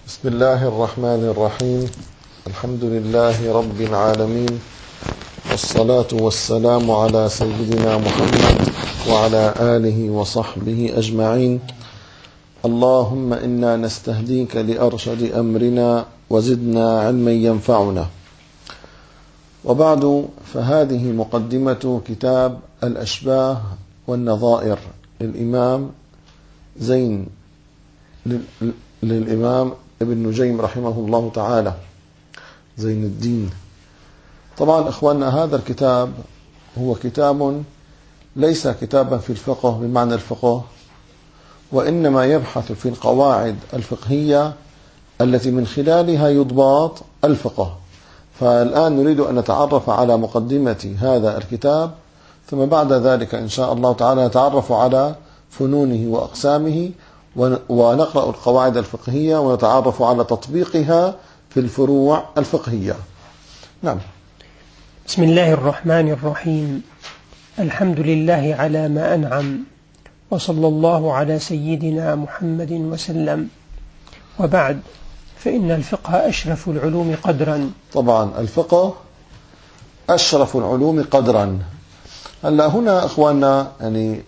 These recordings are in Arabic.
بسم الله الرحمن الرحيم. الحمد لله رب العالمين، والصلاة والسلام على سيدنا محمد وعلى آله وصحبه أجمعين. اللهم إنا نستهديك لأرشد أمرنا وزدنا علما ينفعنا. وبعد، فهذه مقدمة كتاب الأشباه والنظائر للإمام ابن نجيم رحمه الله تعالى، زين الدين. طبعا إخواننا، هذا الكتاب هو كتاب ليس كتابا في الفقه بمعنى الفقه، وإنما يبحث في القواعد الفقهية التي من خلالها يضبط الفقه. فالآن نريد أن نتعرف على مقدمة هذا الكتاب، ثم بعد ذلك إن شاء الله تعالى نتعرف على فنونه وأقسامه، ونقرأ القواعد الفقهية ونتعرف على تطبيقها في الفروع الفقهية. نعم. بسم الله الرحمن الرحيم. الحمد لله على ما أنعم، وصلى الله على سيدنا محمد وسلم. وبعد، فإن الفقه أشرف العلوم قدرا. طبعا الفقه أشرف العلوم قدرا. هلا هنا إخواننا، يعني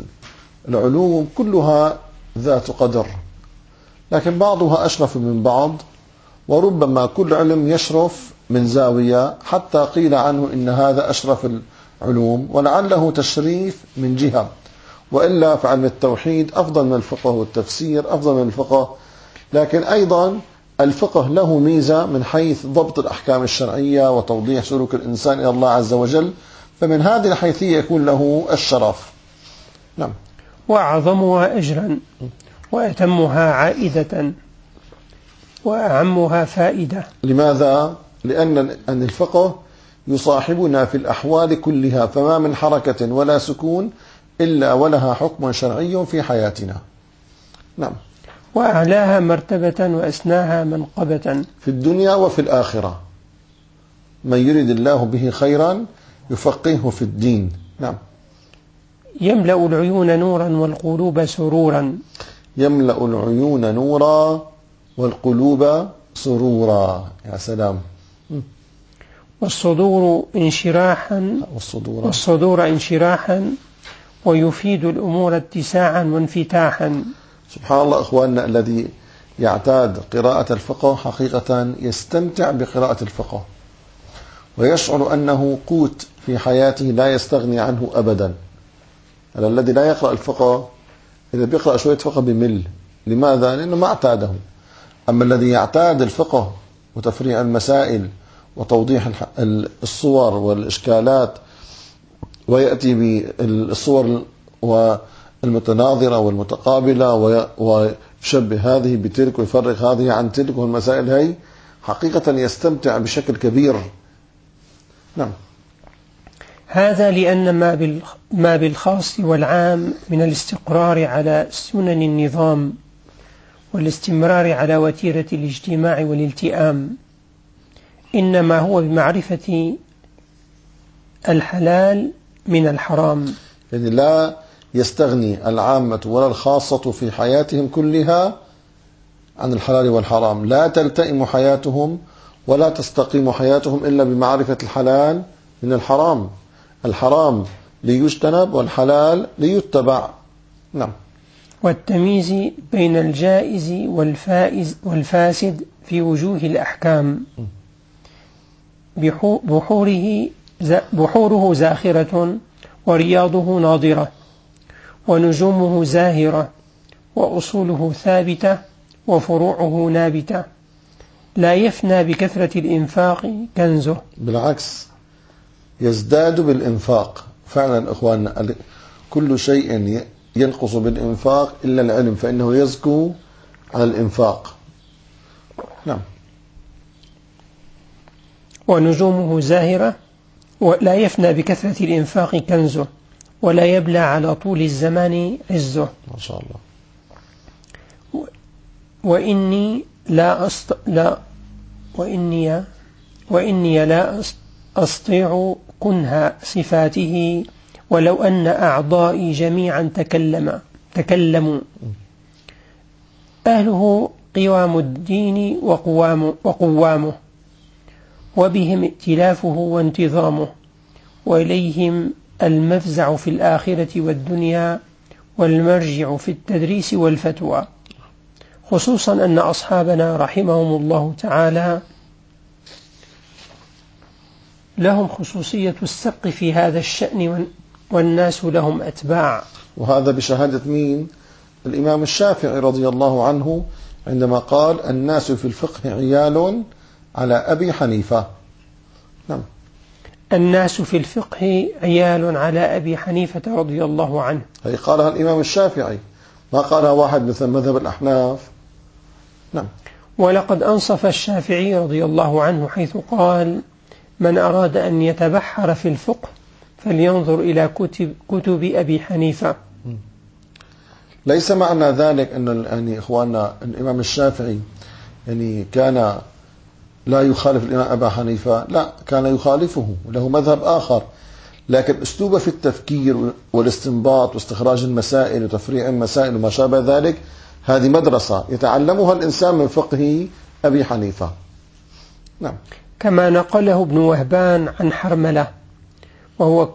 العلوم كلها ذات قدر، لكن بعضها أشرف من بعض، وربما كل علم يشرف من زاوية حتى قيل عنه إن هذا أشرف العلوم، ولعله تشريف من جهة، وإلا فعلم التوحيد أفضل من الفقه، والتفسير أفضل من الفقه. لكن أيضا الفقه له ميزة من حيث ضبط الأحكام الشرعية وتوضيح سلوك الإنسان إلى الله عز وجل، فمن هذه الحيثية يكون له الشرف. نعم. وأعظمها أجرا، وأتمها عائدة، وأعمها فائدة. لماذا؟ لأن الفقه يصاحبنا في الأحوال كلها، فما من حركة ولا سكون إلا ولها حكم شرعي في حياتنا. نعم. وأعلاها مرتبة، وأسناها منقبة، في الدنيا وفي الآخرة. من يرد الله به خيرا يفقهه في الدين. نعم. يملأ العيون نورا والقلوب سرورا. يملأ العيون نورا والقلوب سرورا. يا سلام. والصدور انشراحا ويفيد الأمور اتساعا وانفتاحا. سبحان الله إخواننا، الذي يعتاد قراءة الفقه حقيقة يستمتع بقراءة الفقه، ويشعر أنه قوت في حياته لا يستغني عنه أبدا. الذي لا يقرأ الفقه إذا بيقرأ شوية فقه بمل. لماذا؟ لأنه ما اعتاده. أما الذي يعتاد الفقه وتفريع المسائل وتوضيح الصور والإشكالات، ويأتي بالصور والمتناظرة والمتقابلة، ويشبه هذه بتلك ويفرق هذه عن تلك، والمسائل هي حقيقة يستمتع بشكل كبير. نعم. هذا لأن ما بالخاص والعام من الاستقرار على سنن النظام، والاستمرار على وتيرة الاجتماع والالتئام، إنما هو بمعرفة الحلال من الحرام. يعني لا يستغني العامة ولا الخاصة في حياتهم كلها عن الحلال والحرام. لا تلتئم حياتهم ولا تستقيم حياتهم إلا بمعرفة الحلال من الحرام. الحرام ليجتنب والحلال ليتبع. نعم. والتمييز بين الجائز والفاسد في وجوه الأحكام. بحوره زاخرة، ورياضه ناضرة، ونجومه زاهرة، وأصوله ثابتة، وفروعه نابتة. لا يفنى بكثرة الإنفاق كنزه، بالعكس يزداد بالإنفاق. فعلا إخواننا، كل شيء ينقص بالإنفاق إلا العلم، فإنه يزكو على الإنفاق. نعم. ونجومه زاهرة، ولا يفنى بكثرة الإنفاق كنزه، ولا يبلى على طول الزمان عزه. ما شاء الله. وإني لا أستطيع كنه صفاته، ولو أن أعضائي جميعا تكلموا. أهله قوام الدين وقوامه، وبهم ائتلافه وانتظامه، وإليهم المفزع في الآخرة والدنيا والمرجع في التدريس والفتوى، خصوصا أن أصحابنا رحمهم الله تعالى لهم خصوصية السبق في هذا الشأن والناس لهم أتباع. وهذا بشهادة مين؟ الإمام الشافعي رضي الله عنه عندما قال الناس في الفقه عيال على أبي حنيفة. نعم. الناس في الفقه عيال على أبي حنيفة رضي الله عنه، هي قالها الإمام الشافعي، ما قالها واحد مثل مذهب الأحناف. نعم. ولقد أنصف الشافعي رضي الله عنه حيث قال: من أراد أن يتبحر في الفقه فلينظر إلى كتب أبي حنيفة. ليس معنى ذلك أن يعني إخواننا الإمام الشافعي يعني كان لا يخالف الإمام أبا حنيفة، لا، كان يخالفه وله مذهب آخر، لكن أسلوبه في التفكير والاستنباط واستخراج المسائل وتفريع المسائل وما شابه ذلك، هذه مدرسة يتعلمها الإنسان من فقه أبي حنيفة. نعم. كما نقله ابن وهبان عن حرملة، وهو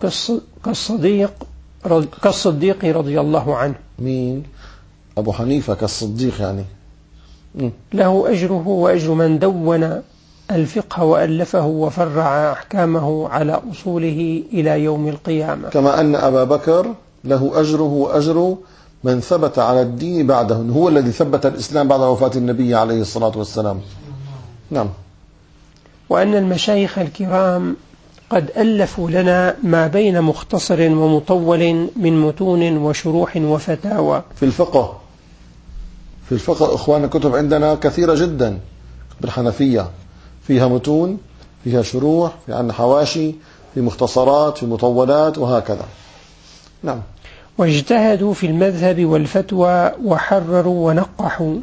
كالصديق رضي الله عنه. مين؟ أبو حنيفة كالصديق يعني. له أجره وأجر من دون الفقه وألفه وفرع أحكامه على أصوله إلى يوم القيامة، كما أن أبا بكر له أجره وأجر من ثبت على الدين بعده، هو الذي ثبت الإسلام بعد وفاة النبي عليه الصلاة والسلام. نعم. وأن المشايخ الكرام قد ألفوا لنا ما بين مختصر ومطول من متون وشروح وفتاوى في الفقه. في الفقه إخوان كتب عندنا كثيرة جدا، بالحنفية فيها متون، فيها شروح، في عندنا حواشي، في مختصرات، في مطولات، وهكذا. نعم. واجتهدوا في المذهب والفتوى وحرروا ونقحوا،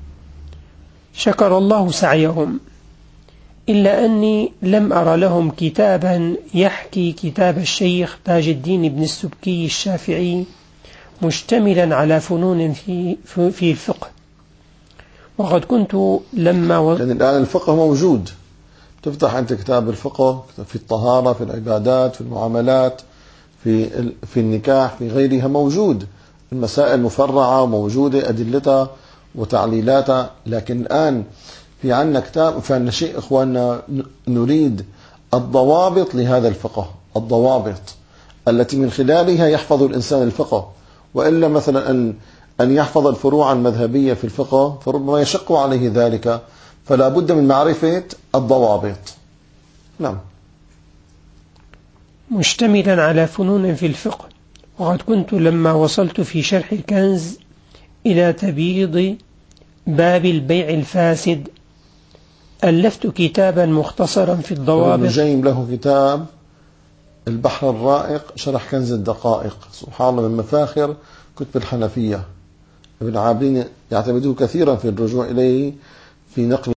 شكر الله سعيهم، إلا أني لم أر لهم كتابا يحكي كتاب الشيخ تاج الدين بن السبكي الشافعي مشتملا على فنون في الفقه. وقد كنت يعني الآن الفقه موجود، تفتح أنت كتاب الفقه في الطهارة، في العبادات، في المعاملات، في النكاح، في غيرها موجود، المسائل مفرعة موجودة أدلتها وتعليلاتها، لكن الآن في عنا كتاب، فعنا شيء إخواننا نريد الضوابط لهذا الفقه، الضوابط التي من خلالها يحفظ الإنسان الفقه، وإلا مثلا أن يحفظ الفروع المذهبية في الفقه فربما يشق عليه ذلك، فلا بد من معرفة الضوابط. نعم. مشتملا على فنون في الفقه. وقد كنت لما وصلت في شرح الكنز إلى تبييض باب البيع الفاسد ألفت كتابا مختصرا في الضوابط. ابن جيم له كتاب البحر الرائق شرح كنز الدقائق، سبحان الله، من مفاخر كتب الحنفية. ابن عابدين يعتمده كثيرا في الرجوع إليه في نقل